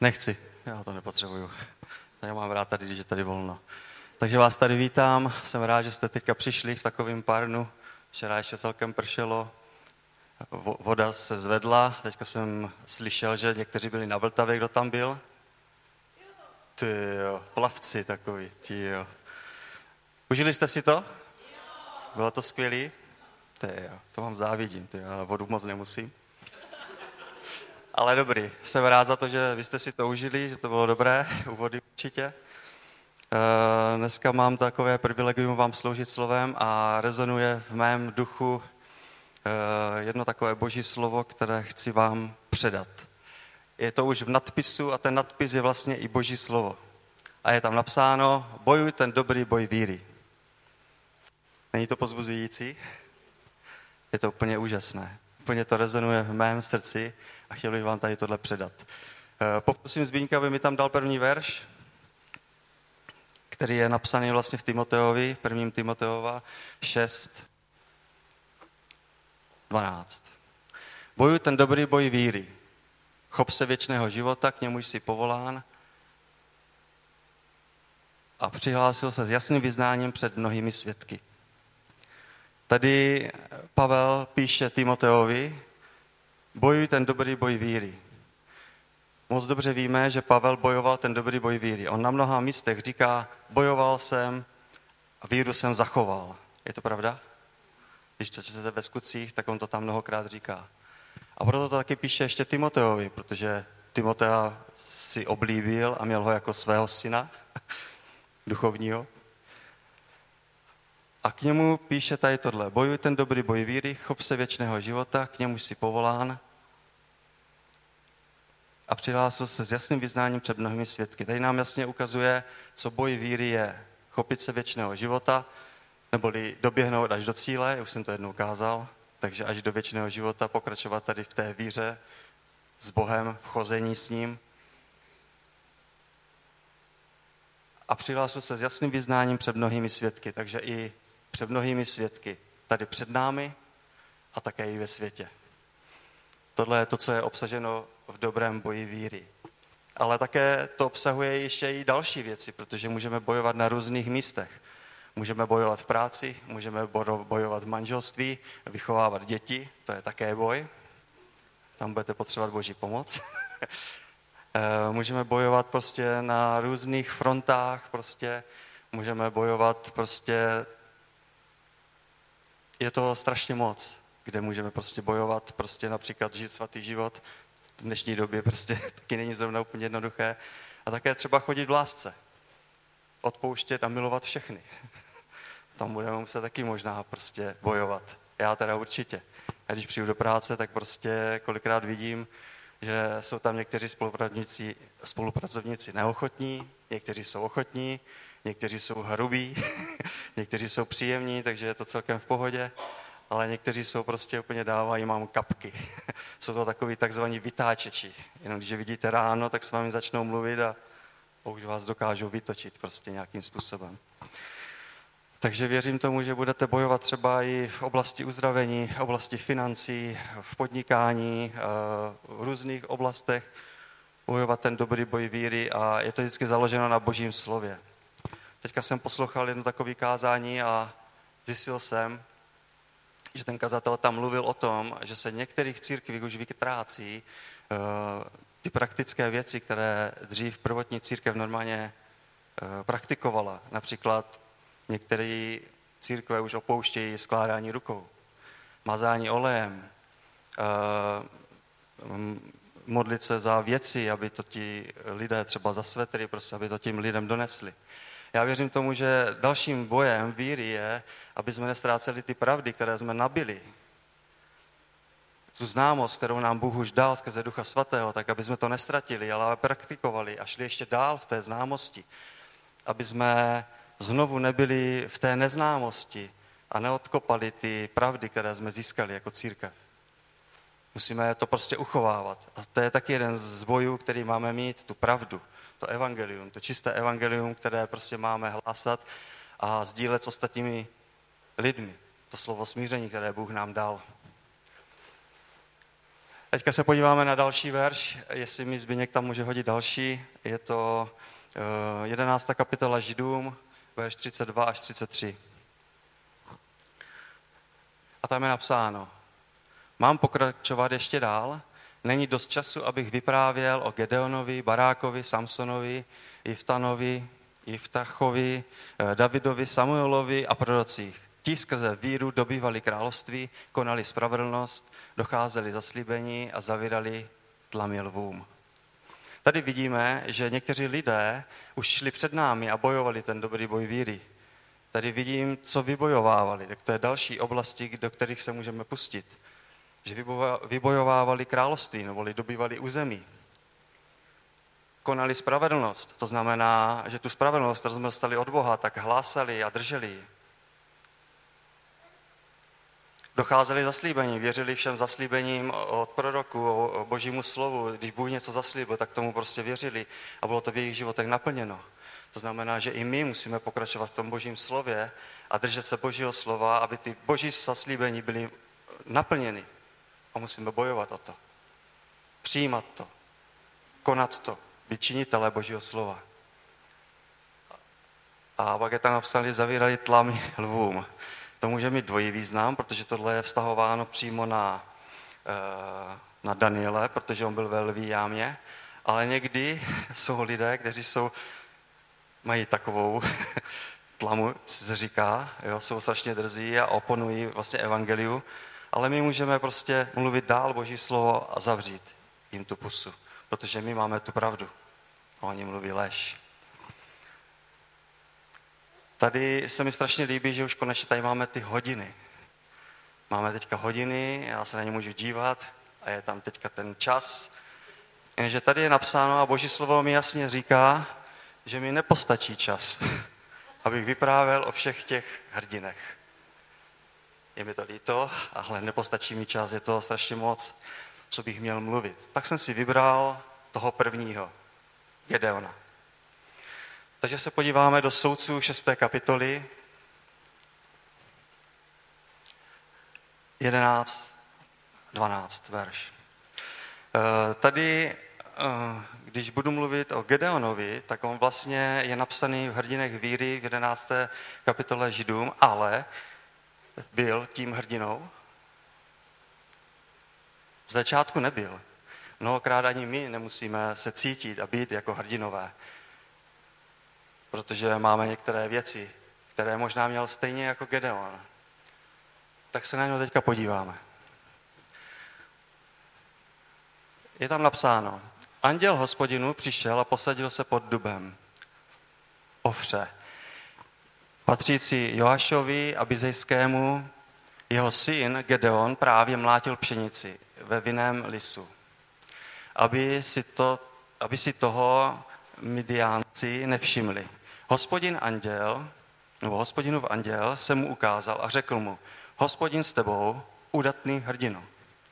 Nechci, já to nepotřebuju. Já mám rád tady, když je tady volno. Takže vás tady vítám, jsem rád, že jste teďka přišli v takovém párnu. Včera ještě celkem pršelo, voda se zvedla, teďka jsem slyšel, že někteří byli na Vltavě, kdo tam byl. Ty jo, plavci takový, ty jo. Užili jste si to? Bylo to skvělý? Ty jo, to vám závidím, ty jo, já vodu moc nemusím. Ale dobrý, jsem rád za to, že vy jste si to užili, že to bylo dobré, u vody určitě. Dneska mám takové privilegium vám sloužit slovem a rezonuje v mém duchu jedno takové boží slovo, které chci vám předat. Je to už v nadpisu a ten nadpis je vlastně i boží slovo. A je tam napsáno, bojuj ten dobrý boj víry. Není to povzbuzující? Je to úplně úžasné. Úplně to rezonuje v mém srdci a chtěl bych vám tady tohle předat. Poprosím Zbýňka, aby mi tam dal první verš, který je napsaný vlastně v Timoteovi, 1. Timoteova 6:12. Bojuj ten dobrý boj víry. Chop se věčného života, k němu jsi povolán a přihlásil se s jasným vyznáním před mnohými svědky. Tady Pavel píše Timoteovi, bojuj ten dobrý boj víry. Moc dobře víme, že Pavel bojoval ten dobrý boj víry. On na mnoha místech říká, bojoval jsem a víru jsem zachoval. Je to pravda? Když to čtete ve Skutcích, tak on to tam mnohokrát říká. A proto to taky píše ještě Timoteovi, protože Timotea si oblíbil a měl ho jako svého syna duchovního. A k němu píše tady tohle. Bojuj ten dobrý boj víry, chop se věčného života, k němu jsi povolán a přihlásil se s jasným vyznáním před mnohými svědky. Tady nám jasně ukazuje, co boj víry je. Chopit se věčného života, neboli doběhnout až do cíle, už jsem to jednou ukázal, takže až do věčného života pokračovat tady v té víře s Bohem, v chození s ním. A přihlásil se s jasným vyznáním před mnohými svědky, takže i před mnohými svědky tady před námi a také i ve světě. Tohle je to, co je obsaženo v dobrém boji víry. Ale také to obsahuje ještě i další věci, protože můžeme bojovat na různých místech. Můžeme bojovat v práci, můžeme bojovat v manželství, vychovávat děti, to je také boj. Tam budete potřebovat boží pomoc. Můžeme bojovat prostě na různých frontách, prostě můžeme bojovat prostě, je to strašně moc, kde můžeme prostě bojovat, prostě například žít svatý život. V dnešní době prostě taky není zrovna úplně jednoduché. A také třeba chodit v lásce. Odpouštět a milovat všechny. Tam budeme muset taky možná prostě bojovat. Já teda určitě. A když přijdu do práce, tak prostě kolikrát vidím, že jsou tam někteří spolupracovníci neochotní, někteří jsou ochotní, někteří jsou hrubí, někteří jsou příjemní, takže je to celkem v pohodě, ale někteří jsou prostě úplně dávají mám kapky. Jsou to takový takzvaní vytáčeči. Jenom když je vidíte ráno, tak s vámi začnou mluvit a už vás dokážou vytočit prostě nějakým způsobem. Takže věřím tomu, že budete bojovat třeba i v oblasti uzdravení, v oblasti financí, v podnikání, v různých oblastech bojovat ten dobrý boj víry a je to vždycky založeno na božím slově. Teďka jsem poslouchal jedno takové kázání a zjistil jsem, že ten kazatel tam mluvil o tom, že se některých církvích už vytrácí ty praktické věci, které dřív prvotní církev normálně praktikovala. Například některé církve už opouštějí skládání rukou, mazání olejem, modlit se za věci, aby to ti lidé třeba za svetry, prostě, aby to tím lidem donesli. Já věřím tomu, že dalším bojem víry je, aby jsme nestráceli ty pravdy, které jsme nabili. Tu známost, kterou nám Bůh už dal skrze Ducha Svatého, tak aby jsme to nestratili, ale praktikovali a šli ještě dál v té známosti. Aby jsme znovu nebyli v té neznámosti a neodkopali ty pravdy, které jsme získali jako církev. Musíme to prostě uchovávat. A to je taky jeden z bojů, který máme mít, tu pravdu, to evangelium, to čisté evangelium, které prostě máme hlásat a sdílet s ostatními lidmi. To slovo smíření, které Bůh nám dal. Teďka se podíváme na další verš, jestli mi Zbyněk tam může hodit další. Je to 11. kapitola Židům, verš 32 až 33. A tam je napsáno: Mám pokračovat ještě dál? Není dost času, abych vyprávěl o Gedeonovi, Barákovi, Samsonovi, Jiftachovi, Davidovi, Samuelovi a prorocích. Ti skrze víru dobývali království, konali spravedlnost, docházeli zaslíbení a zavírali tlamy lvům. Tady vidíme, že někteří lidé už šli před námi a bojovali ten dobrý boj víry. Tady vidím, co vybojovávali. Tak to je další oblasti, do kterých se můžeme pustit. Že vybojovávali království, neboli dobývali území. Konali spravedlnost. To znamená, že tu spravedlnost, kterou jsme dostali od Boha, tak hlásali a drželi ji. Docházeli zaslíbení, věřili všem zaslíbením od proroku, o Božímu slovu. Když Bůh něco zaslíbil, tak tomu prostě věřili a bylo to v jejich životech naplněno. To znamená, že i my musíme pokračovat v tom Božím slově a držet se Božího slova, aby ty Boží zaslíbení byly naplněny. A musíme bojovat o to. Přijímat to. Konat to. Být činitelé Božího slova. A pak je tam napsané, zavírali tlamy lvům. To může mít dvojí význam, protože tohle je vztahováno přímo na Daniele, protože on byl ve lví jámě, ale někdy jsou lidé, kteří mají takovou tlamu, se říká, jsou strašně drzí a oponují vlastně evangeliu, ale my můžeme prostě mluvit dál Boží slovo a zavřít jim tu pusu, protože my máme tu pravdu a oni mluví lež. Tady se mi strašně líbí, že už konečně tady máme ty hodiny. Máme teďka hodiny, já se na ně můžu dívat a je tam teďka ten čas. Jenže tady je napsáno a Boží slovo mi jasně říká, že mi nepostačí čas, abych vyprávěl o všech těch hrdinech. Je mi to líto, ale nepostačí mi čas, je to strašně moc, co bych měl mluvit. Tak jsem si vybral toho prvního, Gedeona. Takže se podíváme do Soudců 6. kapitoly 11, 12 verš. Tady, když budu mluvit o Gedeonovi, tak on vlastně je napsaný v hrdinech víry v 11. kapitole Židům, ale byl tím hrdinou? Z začátku nebyl. Mnohokrát ani my nemusíme se cítit a být jako hrdinové. Protože máme některé věci, které možná měl stejně jako Gedeon. Tak se na něj teďka podíváme. Je tam napsáno: Anděl Hospodinu přišel a posadil se pod dubem Ofře, patřící Joášovi a Bizejskému. Jeho syn Gedeon právě mlátil pšenici ve vinném lisu, aby si toho Midiánci nevšimli. Hospodinův anděl se mu ukázal a řekl mu: Hospodin s tebou, udatný hrdino.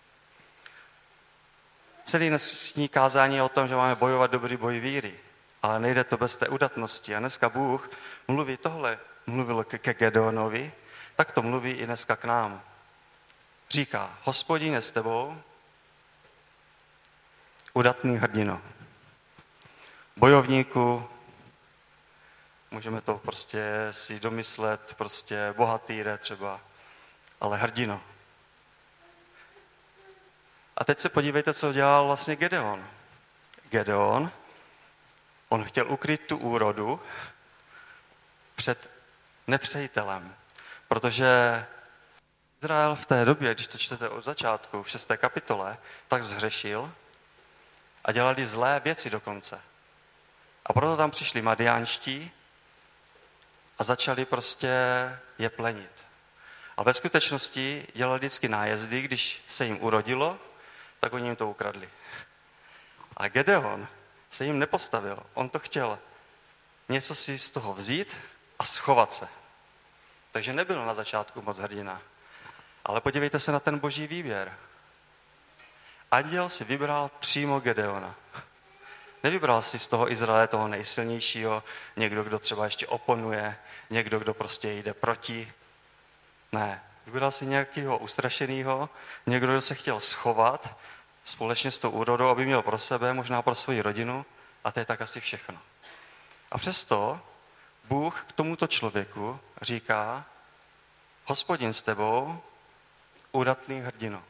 Celý dnešní kázání je o tom, že máme bojovat dobrý boj víry, ale nejde to bez té udatnosti. A dneska Bůh mluvil ke Gedeonovi, tak to mluví i dneska k nám. Říká: Hospodin je s tebou, udatný hrdino. Bojovníku, můžeme to prostě si domyslet, prostě bohatýre třeba, ale hrdino. A teď se podívejte, co dělal vlastně Gedeon. Gedeon, on chtěl ukryt tu úrodu před nepřejitelem, protože Izrael v té době, když to čtete od začátku, v 6. kapitole, tak zhřešil a dělali zlé věci dokonce. A proto tam přišli Madiánští a začali prostě je plenit. A ve skutečnosti dělali vždycky nájezdy, když se jim urodilo, tak oni jim to ukradli. A Gedeon se jim nepostavil. On to chtěl něco si z toho vzít a schovat se. Takže nebyl na začátku moc hrdina. Ale podívejte se na ten boží výběr. Anděl si vybral přímo Gedeona. Nevybral si z toho Izraele toho nejsilnějšího, někdo, kdo třeba ještě oponuje, někdo, kdo prostě jde proti. Ne, vybral si nějakého ustrašeného, někdo, kdo se chtěl schovat, společně s tou úrodou, aby měl pro sebe, možná pro svoji rodinu, a to je tak asi všechno. A přesto Bůh k tomuto člověku říká: Hospodin s tebou, údatný hrdino.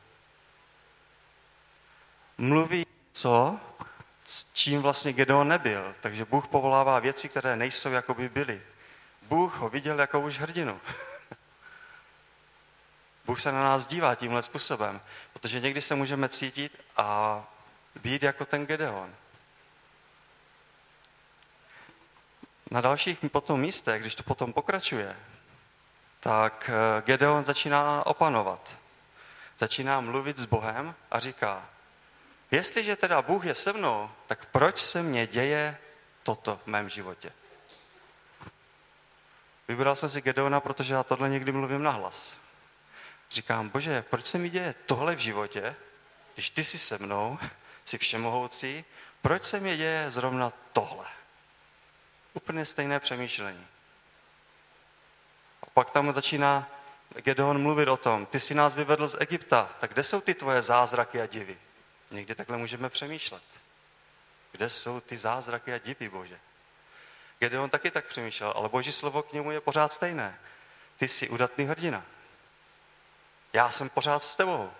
Mluví co, s čím vlastně Gedeon nebyl. Takže Bůh povolává věci, které nejsou, jako by byly. Bůh ho viděl jako už hrdinu. Bůh se na nás dívá tímhle způsobem, protože někdy se můžeme cítit a být jako ten Gedeon. Na dalších potom místech, když to potom pokračuje, tak Gedeon začíná opanovat. Začíná mluvit s Bohem a říká: jestliže teda Bůh je se mnou, tak proč se mně děje toto v mém životě? Vybral jsem si Gedeona, protože já tohle někdy mluvím nahlas. Říkám: Bože, proč se mi děje tohle v životě, když ty jsi se mnou, jsi všemohoucí, proč se mi děje zrovna tohle? Úplně stejné přemýšlení. A pak tam začíná Gedeon mluvit o tom: ty jsi nás vyvedl z Egypta, tak kde jsou ty tvoje zázraky a divy? Někdy takhle můžeme přemýšlet. Kde jsou ty zázraky a divy, Bože? Gedeon taky tak přemýšlel, ale Boží slovo k němu je pořád stejné. Ty jsi udatný hrdina. Já jsem pořád s tebou.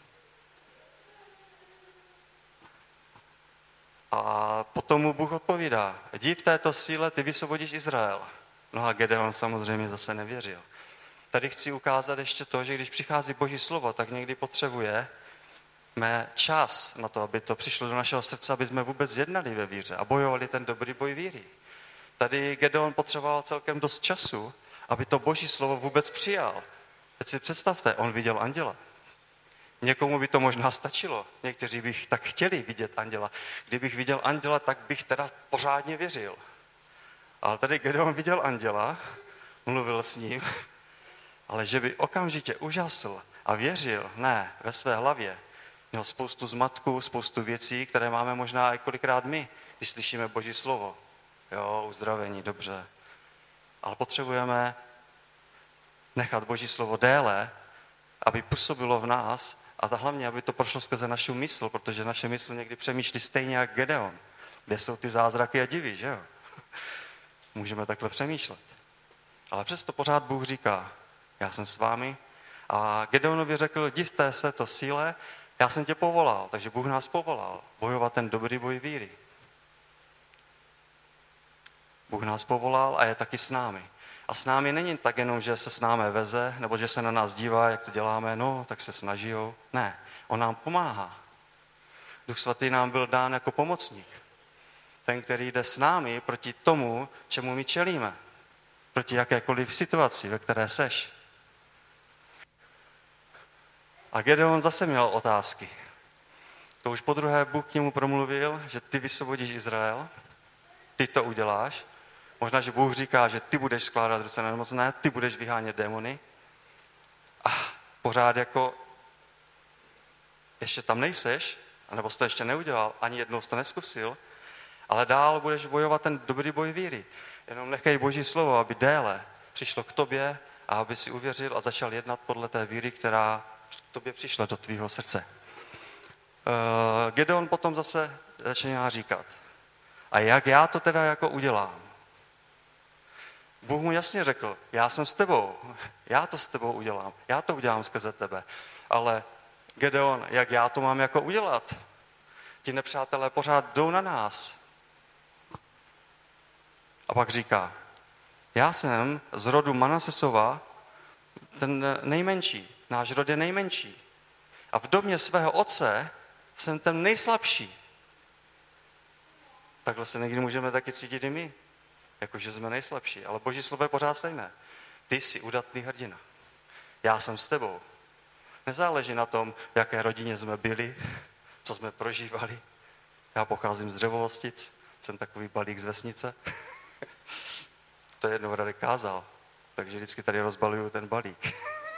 A potom mu Bůh odpovídá: jdi v této síle, ty vysvobodíš Izrael. No a Gedeon samozřejmě zase nevěřil. Tady chci ukázat ještě to, že když přichází Boží slovo, tak někdy potřebujeme čas na to, aby to přišlo do našeho srdce, aby jsme vůbec jednali ve víře a bojovali ten dobrý boj víry. Tady Gedeon potřeboval celkem dost času, aby to Boží slovo vůbec přijal. Teď si představte, on viděl anděla. Někomu by to možná stačilo. Někteří bych tak chtěli vidět anděla. Kdybych viděl anděla, tak bych teda pořádně věřil. Ale tady Gedeon viděl anděla, mluvil s ním, ale že by okamžitě užasl a věřil, ne, ve své hlavě. Měl spoustu zmatků, spoustu věcí, které máme možná i kolikrát my, když slyšíme Boží slovo. Jo, uzdravení, dobře. Ale potřebujeme nechat Boží slovo déle, aby působilo v nás a hlavně, aby to prošlo skrze naši mysl, protože naše mysl někdy přemýšlí stejně jak Gedeon. Kde jsou ty zázraky a divy, že jo? Můžeme takhle přemýšlet. Ale přesto pořád Bůh říká: já jsem s vámi. A Gedeonovi řekl: divte se to síle, já jsem tě povolal. Takže Bůh nás povolal bojovat ten dobrý boj víry. Bůh nás povolal a je taky s námi. A s námi není tak jenom, že se s námi veze, nebo že se na nás dívá, jak to děláme, no, tak se snažijou. Ne, on nám pomáhá. Duch svatý nám byl dán jako pomocník. Ten, který jde s námi proti tomu, čemu my čelíme. Proti jakékoliv situaci, ve které seš. A Gedeon zase měl otázky. To už podruhé Bůh k němu promluvil, že ty vysvobodíš Izrael, ty to uděláš. Možná, že Bůh říká, že ty budeš skládat ruce na nemocné, ty budeš vyhánět démony. A pořád jako ještě tam nejseš, anebo jsi to ještě neudělal, ani jednou jsi to neskusil, ale dál budeš bojovat ten dobrý boj víry. Jenom nechej Boží slovo, aby déle přišlo k tobě a aby si uvěřil a začal jednat podle té víry, která k tobě přišla do tvýho srdce. Gedeon potom zase začíná říkat: a jak já to teda jako udělám? Bůh mu jasně řekl: já jsem s tebou, já to s tebou udělám, já to udělám skrze tebe. Ale Gedeon, jak já to mám jako udělat? Ti nepřátelé pořád jdou na nás. A pak říká: já jsem z rodu Manasesova ten nejmenší, náš rod je nejmenší. A v domě svého otce jsem ten nejslabší. Takhle se někdy můžeme taky cítit i my, jakože jsme nejslabší. Ale Boží slovo je pořád stejné. Ty jsi udatný hrdina. Já jsem s tebou. Nezáleží na tom, v jaké rodině jsme byli, co jsme prožívali. Já pocházím z Dřevohostic, jsem takový balík z vesnice. To jednou Radek kázal, takže vždycky tady rozbaluju ten balík.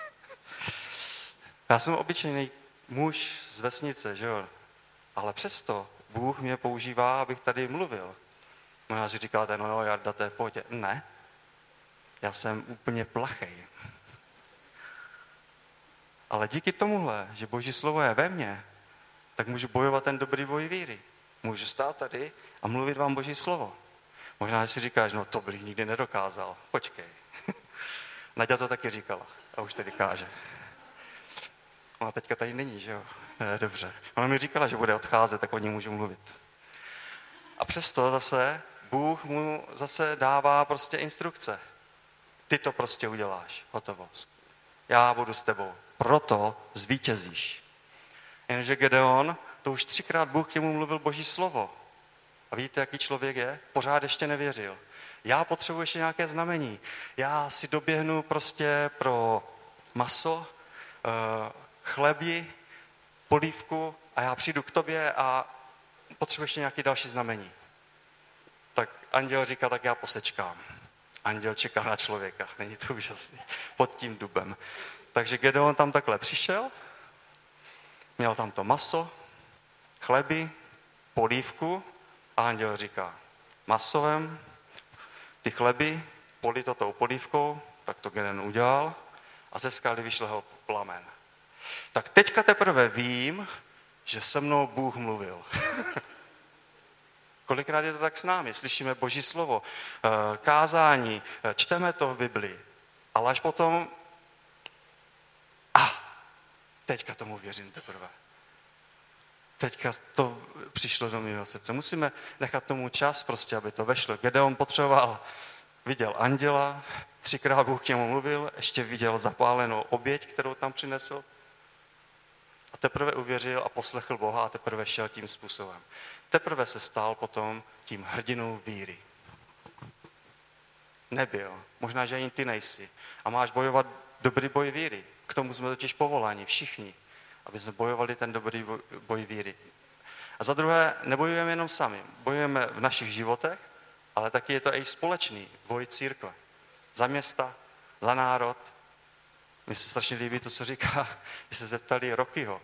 Já jsem obyčejný muž z vesnice, že jo? Ale přesto Bůh mě používá, abych tady mluvil. Možná si říkáte: no jo, Jarda, to je v pohodě. Ne, já jsem úplně plachej. Ale díky tomuhle, že Boží slovo je ve mně, tak můžu bojovat ten dobrý boj víry. Můžu stát tady a mluvit vám Boží slovo. Možná si říkáš, no to bych nikdy nedokázal. Počkej. Naďa to taky říkala a už tady káže. Ona teďka tady není, že jo? Dobře. Ona mi říkala, že bude odcházet, tak o ní můžu mluvit. A přesto zase Bůh mu zase dává prostě instrukce. Ty to prostě uděláš. Hotovost. Já budu s tebou. Proto zvítězíš. Jenže Gedeon, to už 3krát Bůh k němu mluvil Boží slovo. A víte, jaký člověk je? Pořád ještě nevěřil. Já potřebuji ještě nějaké znamení. Já si doběhnu prostě pro maso, chleby, polívku a já přijdu k tobě a potřebuji ještě nějaké další znamení. Tak anděl říká, tak já posečkám. Anděl čeká na člověka. Není to úžasný. Pod tím dubem. Takže Gedeon tam takhle přišel, měl tam to maso, chleby, polívku a anděl říká, masovem, ty chleby, polij to tou polívkou, tak to Gedeon udělal a ze skály vyšlehl plamen. Tak teďka teprve vím, že se mnou Bůh mluvil. Kolikrát je to tak s námi? Slyšíme Boží slovo, kázání, čteme to v Biblii, ale až potom teďka tomu věřím teprve. Teďka to přišlo do mého srdce. Musíme nechat tomu čas prostě, aby to vešlo. Gedeon potřeboval, viděl anděla, 3krát Bůh k němu mluvil, ještě viděl zapálenou oběť, kterou tam přinesl. A teprve uvěřil a poslechl Boha a teprve šel tím způsobem. Teprve se stal potom tím hrdinou víry. Nebyl. Možná, že ani ty nejsi. A máš bojovat dobrý boj víry. K tomu jsme totiž povoláni, všichni, aby jsme bojovali ten dobrý boj víry. A za druhé, nebojujeme jenom sami. Bojujeme v našich životech, ale taky je to i společný boj církve. Za města, za národ. Mně se strašně líbí to, co říká, když se zeptali Rockyho,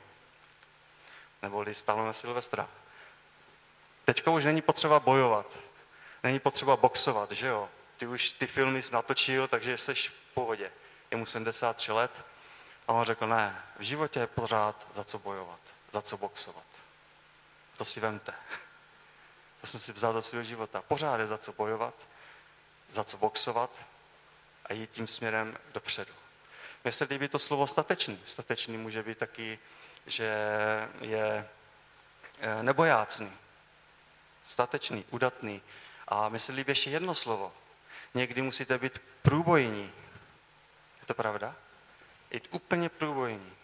neboli Stallone Silvestra. Teďka už není potřeba bojovat, není potřeba boxovat, že jo? Ty už ty filmy jsi natočil, takže jsi v pohodě. Je mu 73 let a on řekl, ne, v životě je pořád za co bojovat, za co boxovat. To si vemte. To jsem si vzal do svého života. Pořád je za co bojovat, za co boxovat a jít tím směrem dopředu. Mně se líbí to slovo statečný. Statečný může být taky, že je nebojácný, statečný, udatný. A mně se líbí ještě jedno slovo. Někdy musíte být průbojní. Je to pravda? Jít úplně průbojní.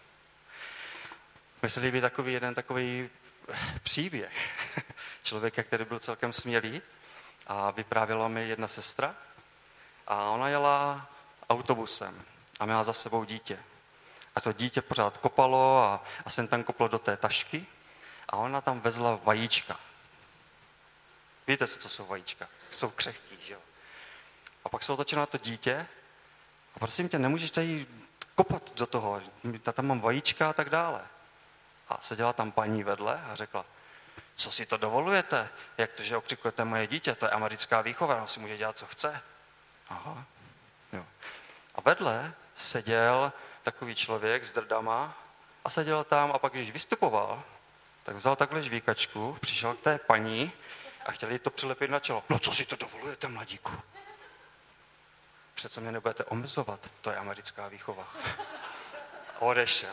Mně se líbí jeden takový příběh člověka, který byl celkem smělý a vyprávěla mi jedna sestra a ona jela autobusem a měla za sebou dítě. A to dítě pořád kopalo a sem tam koplo do té tašky a ona tam vezla vajíčka. Víte, co jsou vajíčka? Jsou křehký, že jo? A pak se otočila na to dítě a prosím tě, nemůžeš tady kopat do toho, tam mám vajíčka a tak dále. A seděla tam paní vedle a řekla, co si to dovolujete? Jak to, že okřikujete moje dítě? To je americká výchova, ono si může dělat, co chce. Aha, jo. A vedle seděl takový člověk s drdama a seděl tam a pak, když vystupoval, tak vzal takhle žvíkačku, přišel k té paní a chtěl jí to přilepit na čelo. No co si to dovolujete, mladíku? Přece mě nebudete omezovat, to je americká výchova. Odešel.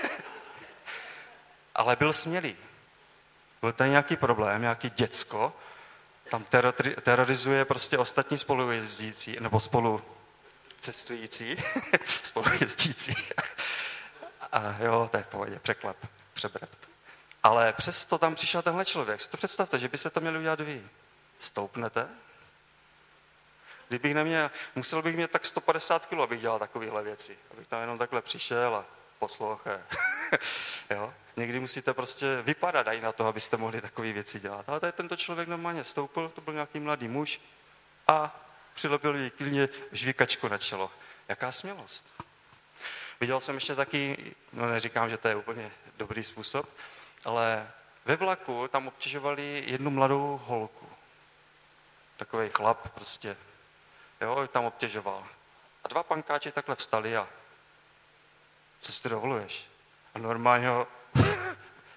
Ale byl smělý. Byl tady nějaký problém, nějaký děcko, tam terorizuje prostě ostatní spolujezdící, nebo spolucestující, spolujezdící. A jo, to je v pohodě, překlep, přebrat. Ale přesto tam přišel tenhle člověk. Si to představte, že by se to měli udělat vy. Stoupnete? Kdybych neměl, musel bych mít tak 150 kg, abych dělal takovéhle věci. Abych tam jenom takhle přišel a poslouchal. Jo? Někdy musíte prostě vypadat i na to, abyste mohli takové věci dělat. Ale tady tento člověk normálně stoupil, to byl nějaký mladý muž a přilepil jí klidně žvíkačku na čelo. Jaká smělost. Viděl jsem ještě taky, no neříkám, že to je úplně dobrý způsob, ale ve vlaku tam obtěžovali jednu mladou holku. Takovej chlap prostě, jo, tam obtěžoval. A dva pankáči takhle vstali a co si ty dovoluješ? A normálně ho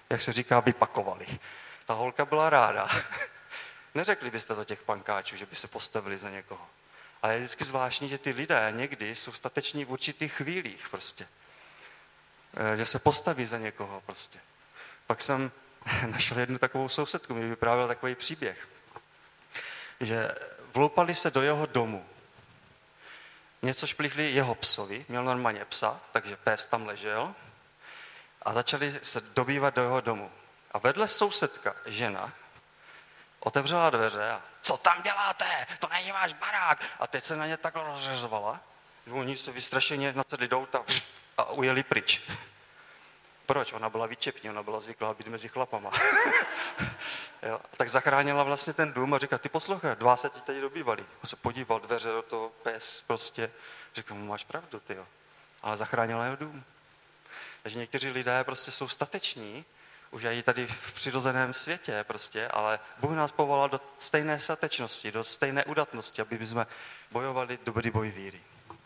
jak se říká, vypakovali. Ta holka byla ráda. Neřekli byste to těch pankáčů, že by se postavili za někoho. Ale je vždycky zvláštní, že ty lidé někdy jsou stateční v určitých chvílích prostě. Že se postaví za někoho prostě. Pak jsem našel jednu takovou sousedku, mi vyprávěl takový příběh, že vloupali se do jeho domu. Něco šplihli jeho psovi, měl normálně psa, takže pes tam ležel a začali se dobývat do jeho domu. A vedle sousedka, žena, otevřela dveře a co tam děláte? To není váš barák. A teď se na ně takhle rozřezovala, že oni se vystrašeně nasedli do auta a ujeli pryč. Proč? Ona byla výčepní, ona byla zvyklá být mezi chlapama. Jo, tak zachránila vlastně ten dům a říká, ty poslouchej, 2 se ti tady dobývali. On se podíval, dveře do toho, pes prostě. Říkal, máš pravdu, tyjo. Ale zachránila jeho dům. Takže někteří lidé prostě jsou stateční, už i tady v přirozeném světě prostě, ale Bůh nás povolal do stejné statečnosti, do stejné udatnosti, aby jsme bojovali dobrý boj víry.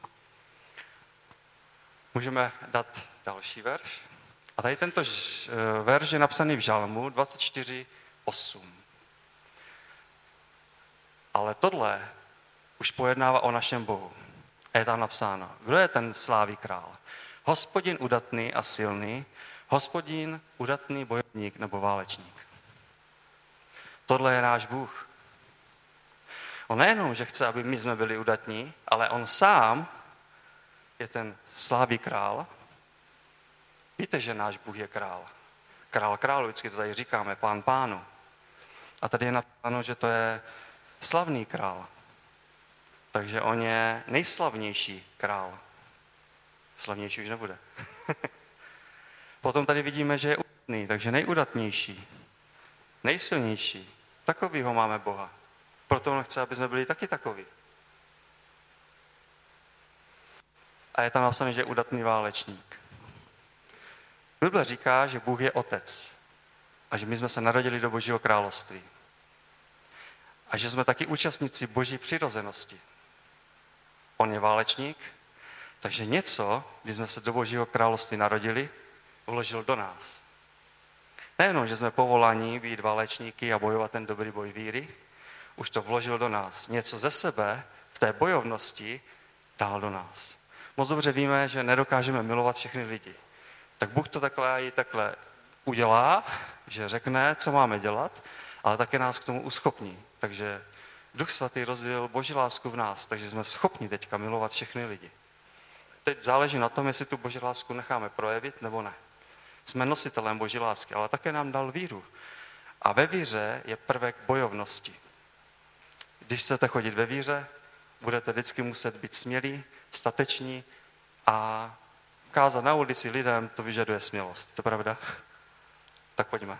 Můžeme dát další verš. A tady tento verš je napsaný v Žalmu 24:8. Ale tohle už pojednává o našem Bohu. A je tam napsáno, kdo je ten slávý král? Hospodin udatný a silný, Hospodin udatný bojovník nebo válečník. Tohle je náš Bůh. On nejenom, že chce, aby my jsme byli udatní, ale on sám je ten slávý král. Víte, že náš Bůh je král. Král králu, vždycky to tady říkáme, pán pánu. A tady je napsáno, že to je slavný král. Takže on je nejslavnější král. Slavnější už nebude. Potom tady vidíme, že je udatný, takže nejudatnější, nejsilnější. Takovýho máme Boha. Proto on chce, aby jsme byli taky takoví. A je tam napsané, že je udatný válečník. Bible říká, že Bůh je otec a že my jsme se narodili do Božího království. A že jsme taky účastníci Boží přirozenosti. On je válečník, takže něco, když jsme se do Božího království narodili, vložil do nás. Nejenom, že jsme povoláni být válečníky a bojovat ten dobrý boj víry, už to vložil do nás. Něco ze sebe v té bojovnosti dál do nás. Moc dobře víme, že nedokážeme milovat všechny lidi. Tak Bůh to takhle udělá, že řekne, co máme dělat, ale také nás k tomu uschopní. Takže Duch Svatý rozdělil Boží lásku v nás, takže jsme schopni teďka milovat všechny lidi. Teď záleží na tom, jestli tu Boží lásku necháme projevit nebo ne. Jsme nositelem Boží lásky, ale také nám dal víru. A ve víře je prvek bojovnosti. Když chcete chodit ve víře, budete vždycky muset být smělí, stateční a kázat na ulici lidem, to vyžaduje smělost. To je pravda? Tak pojďme.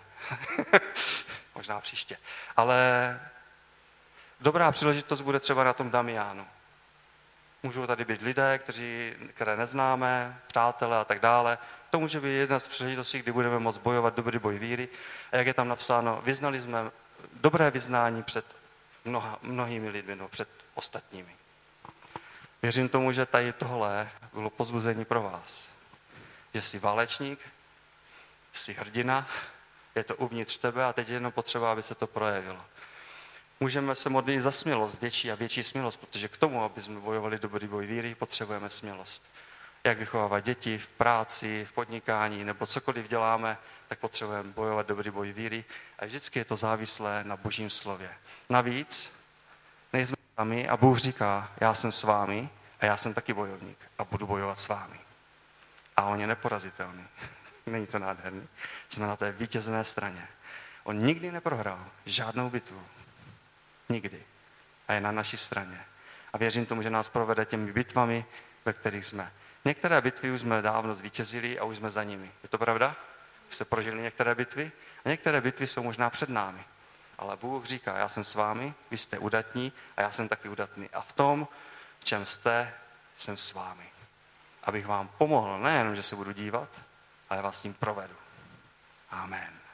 Možná příště. Ale dobrá příležitost bude třeba na tom Damiánu. Můžou tady být lidé, které neznáme, přátelé a tak dále. To může být jedna z příležitostí, kdy budeme moct bojovat dobrý boj víry. A jak je tam napsáno, vyznali jsme dobré vyznání před mnohými lidmi, no, před ostatními. Věřím tomu, že tady tohle bylo povzbuzení pro vás. Že jsi válečník, jsi hrdina, je to uvnitř tebe a teď je jenom potřeba, aby se to projevilo. Můžeme se modlit za smělost, větší a větší smělost, protože k tomu, aby jsme bojovali dobrý boj víry, potřebujeme smělost. Jak vychovávat děti v práci, v podnikání nebo cokoliv děláme, tak potřebujeme bojovat dobrý boj víry a vždycky je to závislé na Božím slově. Navíc nejsme sami a Bůh říká, já jsem s vámi a já jsem taky bojovník a budu bojovat s vámi. A on je neporazitelný. Není to nádherný? Jsme na té vítězné straně. On nikdy neprohrál žádnou bitvu. Nikdy. A je na naší straně. A věřím tomu, že nás provede těmi bitvami, ve kterých jsme. Některé bitvy už jsme dávno zvítězili a už jsme za nimi. Je to pravda? Už jste prožili některé bitvy? A některé bitvy jsou možná před námi. Ale Bůh říká, já jsem s vámi, vy jste udatní a já jsem taky udatný. A v tom, v čem jste, jsem s vámi. Abych vám pomohl, nejenom, že se budu dívat, ale vás tím provedu. Amen.